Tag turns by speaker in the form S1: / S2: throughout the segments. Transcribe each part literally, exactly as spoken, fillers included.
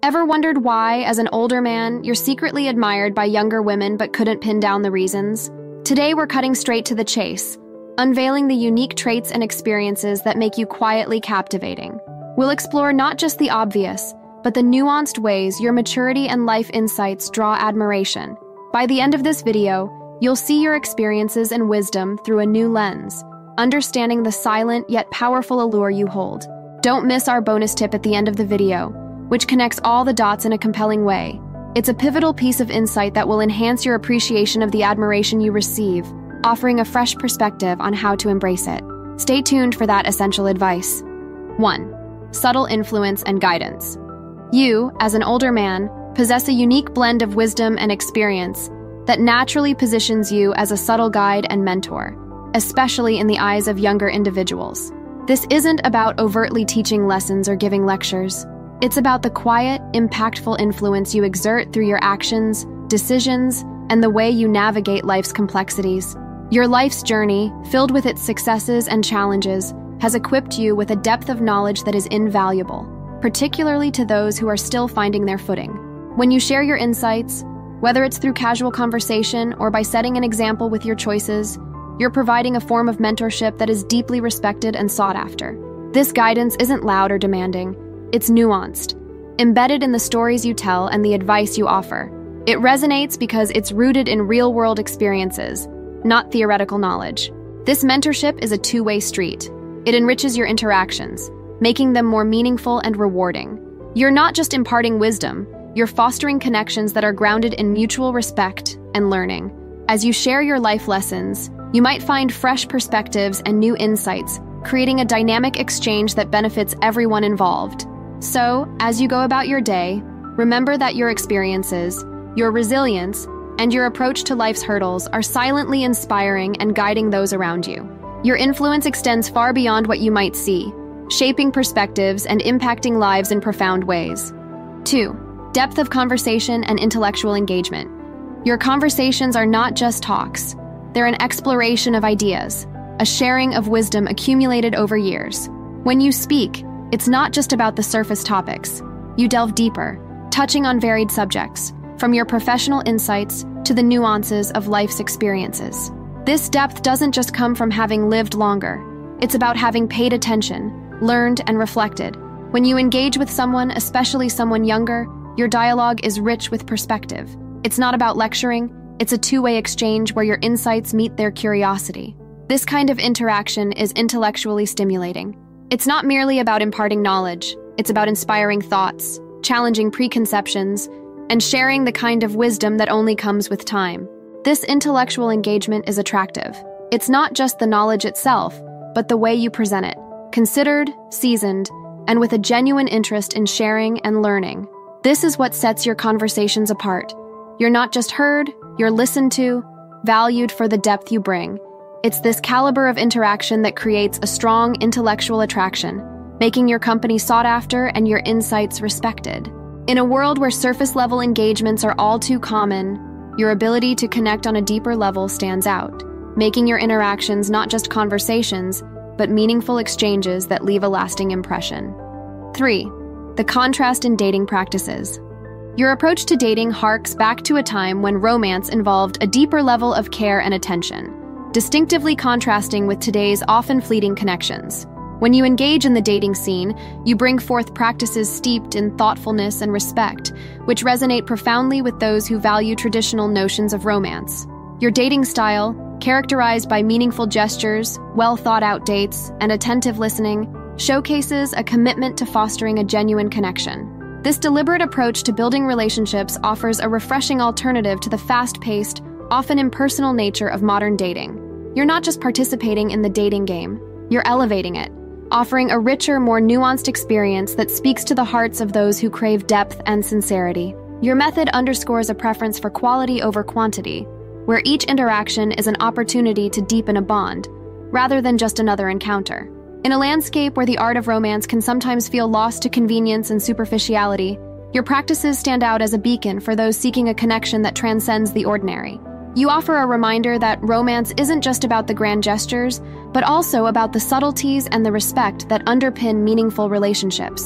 S1: Ever wondered why, as an older man, you're secretly admired by younger women but couldn't pin down the reasons? Today we're cutting straight to the chase, unveiling the unique traits and experiences that make you quietly captivating. We'll explore not just the obvious, but the nuanced ways your maturity and life insights draw admiration. By the end of this video, you'll see your experiences and wisdom through a new lens, understanding the silent yet powerful allure you hold. Don't miss our bonus tip at the end of the video, which connects all the dots in a compelling way. It's a pivotal piece of insight that will enhance your appreciation of the admiration you receive, offering a fresh perspective on how to embrace it. Stay tuned for that essential advice. one. Subtle influence and guidance. You, as an older man, possess a unique blend of wisdom and experience that naturally positions you as a subtle guide and mentor, especially in the eyes of younger individuals. This isn't about overtly teaching lessons or giving lectures. It's about the quiet, impactful influence you exert through your actions, decisions, and the way you navigate life's complexities. Your life's journey, filled with its successes and challenges, has equipped you with a depth of knowledge that is invaluable, particularly to those who are still finding their footing. When you share your insights, whether it's through casual conversation or by setting an example with your choices, you're providing a form of mentorship that is deeply respected and sought after. This guidance isn't loud or demanding. It's nuanced, embedded in the stories you tell and the advice you offer. It resonates because it's rooted in real-world experiences, not theoretical knowledge. This mentorship is a two-way street. It enriches your interactions, making them more meaningful and rewarding. You're not just imparting wisdom, you're fostering connections that are grounded in mutual respect and learning. As you share your life lessons, you might find fresh perspectives and new insights, creating a dynamic exchange that benefits everyone involved. So, as you go about your day, remember that your experiences, your resilience, and your approach to life's hurdles are silently inspiring and guiding those around you. Your influence extends far beyond what you might see, shaping perspectives and impacting lives in profound ways. two. Depth of conversation and intellectual engagement. Your conversations are not just talks. They're an exploration of ideas, a sharing of wisdom accumulated over years. When you speak, it's not just about the surface topics. You delve deeper, touching on varied subjects, from your professional insights to the nuances of life's experiences. This depth doesn't just come from having lived longer. It's about having paid attention, learned, and reflected. When you engage with someone, especially someone younger, your dialogue is rich with perspective. It's not about lecturing, it's a two-way exchange where your insights meet their curiosity. This kind of interaction is intellectually stimulating. It's not merely about imparting knowledge, it's about inspiring thoughts, challenging preconceptions, and sharing the kind of wisdom that only comes with time. This intellectual engagement is attractive. It's not just the knowledge itself, but the way you present it, considered, seasoned, and with a genuine interest in sharing and learning. This is what sets your conversations apart. You're not just heard, you're listened to, valued for the depth you bring. It's this caliber of interaction that creates a strong intellectual attraction, making your company sought after and your insights respected. In a world where surface-level engagements are all too common, your ability to connect on a deeper level stands out, making your interactions not just conversations, but meaningful exchanges that leave a lasting impression. three. The contrast in dating practices. Your approach to dating harks back to a time when romance involved a deeper level of care and attention, distinctively contrasting with today's often fleeting connections. When you engage in the dating scene, you bring forth practices steeped in thoughtfulness and respect, which resonate profoundly with those who value traditional notions of romance. Your dating style, characterized by meaningful gestures, well-thought-out dates, and attentive listening, showcases a commitment to fostering a genuine connection. This deliberate approach to building relationships offers a refreshing alternative to the fast-paced, often impersonal nature of modern dating. You're not just participating in the dating game, you're elevating it, offering a richer, more nuanced experience that speaks to the hearts of those who crave depth and sincerity. Your method underscores a preference for quality over quantity, where each interaction is an opportunity to deepen a bond, rather than just another encounter. In a landscape where the art of romance can sometimes feel lost to convenience and superficiality, your practices stand out as a beacon for those seeking a connection that transcends the ordinary. You offer a reminder that romance isn't just about the grand gestures, but also about the subtleties and the respect that underpin meaningful relationships.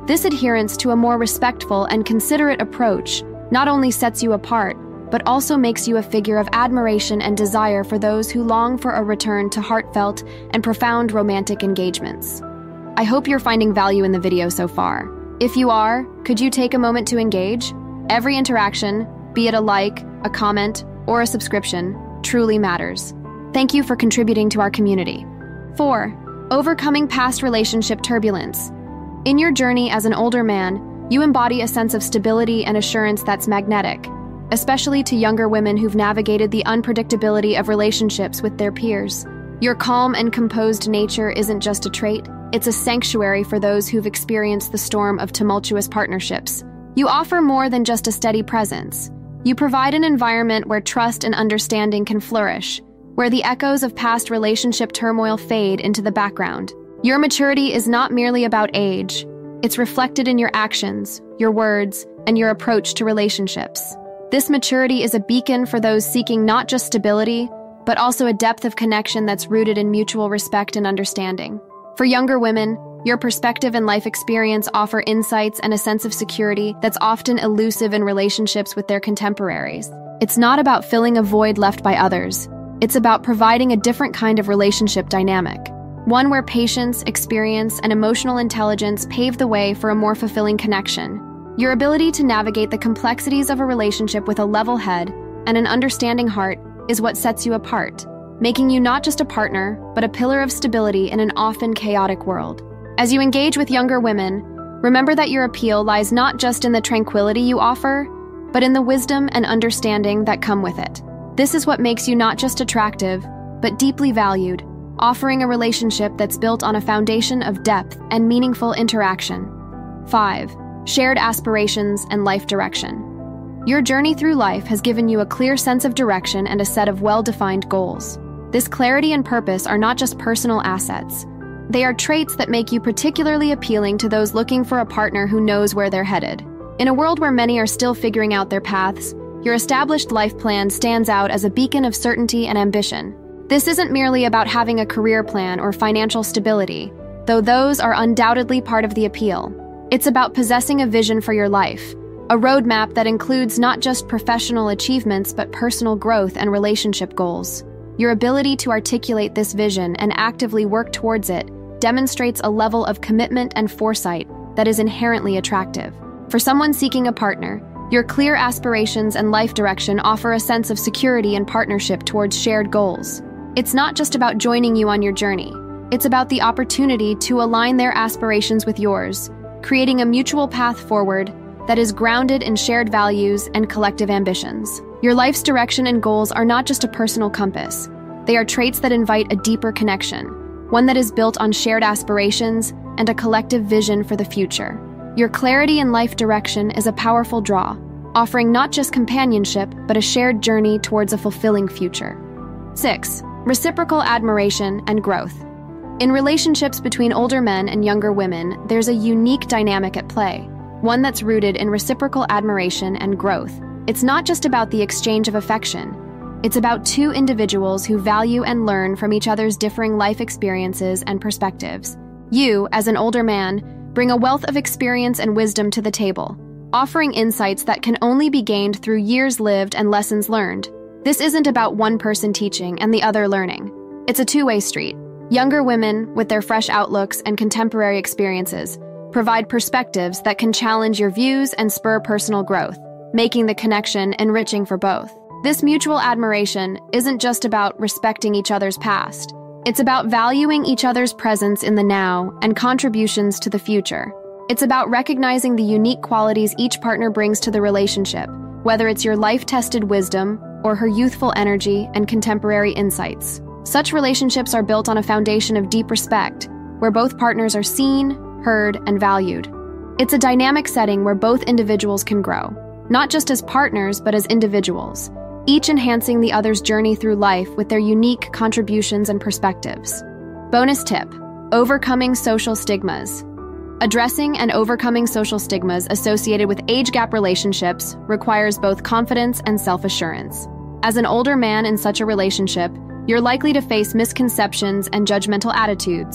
S1: This adherence to a more respectful and considerate approach not only sets you apart, but also makes you a figure of admiration and desire for those who long for a return to heartfelt and profound romantic engagements. I hope you're finding value in the video so far. If you are, could you take a moment to engage? Every interaction, be it a like, a comment, or a subscription, truly matters. Thank you for contributing to our community. four. Overcoming past relationship turbulence. In your journey as an older man, you embody a sense of stability and assurance that's magnetic, especially to younger women who've navigated the unpredictability of relationships with their peers. Your calm and composed nature isn't just a trait, it's a sanctuary for those who've experienced the storm of tumultuous partnerships. You offer more than just a steady presence. You provide an environment where trust and understanding can flourish, where the echoes of past relationship turmoil fade into the background. Your maturity is not merely about age. It's reflected in your actions, your words, and your approach to relationships. This maturity is a beacon for those seeking not just stability, but also a depth of connection that's rooted in mutual respect and understanding. For younger women, your perspective and life experience offer insights and a sense of security that's often elusive in relationships with their contemporaries. It's not about filling a void left by others. It's about providing a different kind of relationship dynamic, one where patience, experience, and emotional intelligence pave the way for a more fulfilling connection. Your ability to navigate the complexities of a relationship with a level head and an understanding heart is what sets you apart, making you not just a partner, but a pillar of stability in an often chaotic world. As you engage with younger women, remember that your appeal lies not just in the tranquility you offer, but in the wisdom and understanding that come with it. This is what makes you not just attractive, but deeply valued, offering a relationship that's built on a foundation of depth and meaningful interaction. five. Shared aspirations and life direction. Your journey through life has given you a clear sense of direction and a set of well-defined goals. This clarity and purpose are not just personal assets. They are traits that make you particularly appealing to those looking for a partner who knows where they're headed. In a world where many are still figuring out their paths, your established life plan stands out as a beacon of certainty and ambition. This isn't merely about having a career plan or financial stability, though those are undoubtedly part of the appeal. It's about possessing a vision for your life, a roadmap that includes not just professional achievements but personal growth and relationship goals. Your ability to articulate this vision and actively work towards it demonstrates a level of commitment and foresight that is inherently attractive. For someone seeking a partner, your clear aspirations and life direction offer a sense of security and partnership towards shared goals. It's not just about joining you on your journey. It's about the opportunity to align their aspirations with yours, creating a mutual path forward that is grounded in shared values and collective ambitions. Your life's direction and goals are not just a personal compass. They are traits that invite a deeper connection, one that is built on shared aspirations and a collective vision for the future. Your clarity in life direction is a powerful draw, offering not just companionship, but a shared journey towards a fulfilling future. six. Reciprocal admiration and growth. In relationships between older men and younger women, there's a unique dynamic at play, one that's rooted in reciprocal admiration and growth. It's not just about the exchange of affection. It's about two individuals who value and learn from each other's differing life experiences and perspectives. You, as an older man, bring a wealth of experience and wisdom to the table, offering insights that can only be gained through years lived and lessons learned. This isn't about one person teaching and the other learning. It's a two-way street. Younger women, with their fresh outlooks and contemporary experiences, provide perspectives that can challenge your views and spur personal growth, making the connection enriching for both. This mutual admiration isn't just about respecting each other's past. It's about valuing each other's presence in the now and contributions to the future. It's about recognizing the unique qualities each partner brings to the relationship, whether it's your life-tested wisdom or her youthful energy and contemporary insights. Such relationships are built on a foundation of deep respect, where both partners are seen, heard, and valued. It's a dynamic setting where both individuals can grow, not just as partners, but as individuals, each enhancing the other's journey through life with their unique contributions and perspectives. Bonus tip: overcoming social stigmas. Addressing and overcoming social stigmas associated with age gap relationships requires both confidence and self-assurance. As an older man in such a relationship, you're likely to face misconceptions and judgmental attitudes,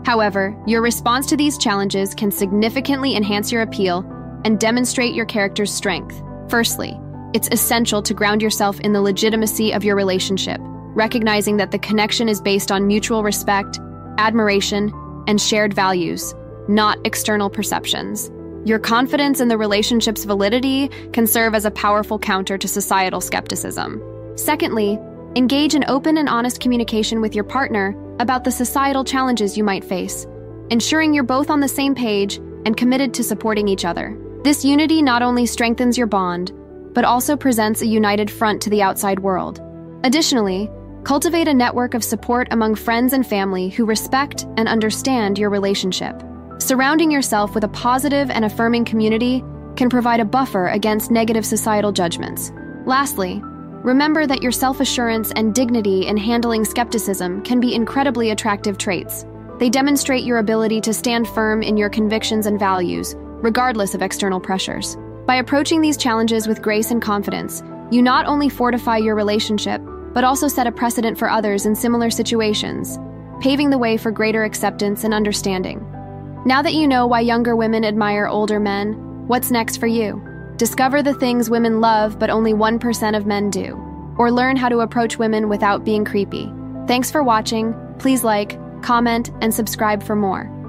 S1: However, your response to these challenges can significantly enhance your appeal and demonstrate your character's strength. Firstly, it's essential to ground yourself in the legitimacy of your relationship, recognizing that the connection is based on mutual respect, admiration, and shared values, not external perceptions. Your confidence in the relationship's validity can serve as a powerful counter to societal skepticism. Secondly, engage in open and honest communication with your partner about the societal challenges you might face, ensuring you're both on the same page and committed to supporting each other. This unity not only strengthens your bond, but also presents a united front to the outside world. Additionally, cultivate a network of support among friends and family who respect and understand your relationship. Surrounding yourself with a positive and affirming community can provide a buffer against negative societal judgments. Lastly, remember that your self-assurance and dignity in handling skepticism can be incredibly attractive traits. They demonstrate your ability to stand firm in your convictions and values, regardless of external pressures. By approaching these challenges with grace and confidence, you not only fortify your relationship, but also set a precedent for others in similar situations, paving the way for greater acceptance and understanding. Now that you know why younger women admire older men, what's next for you? Discover the things women love but only one percent of men do, or learn how to approach women without being creepy. Thanks for watching. Please like, comment, and subscribe for more.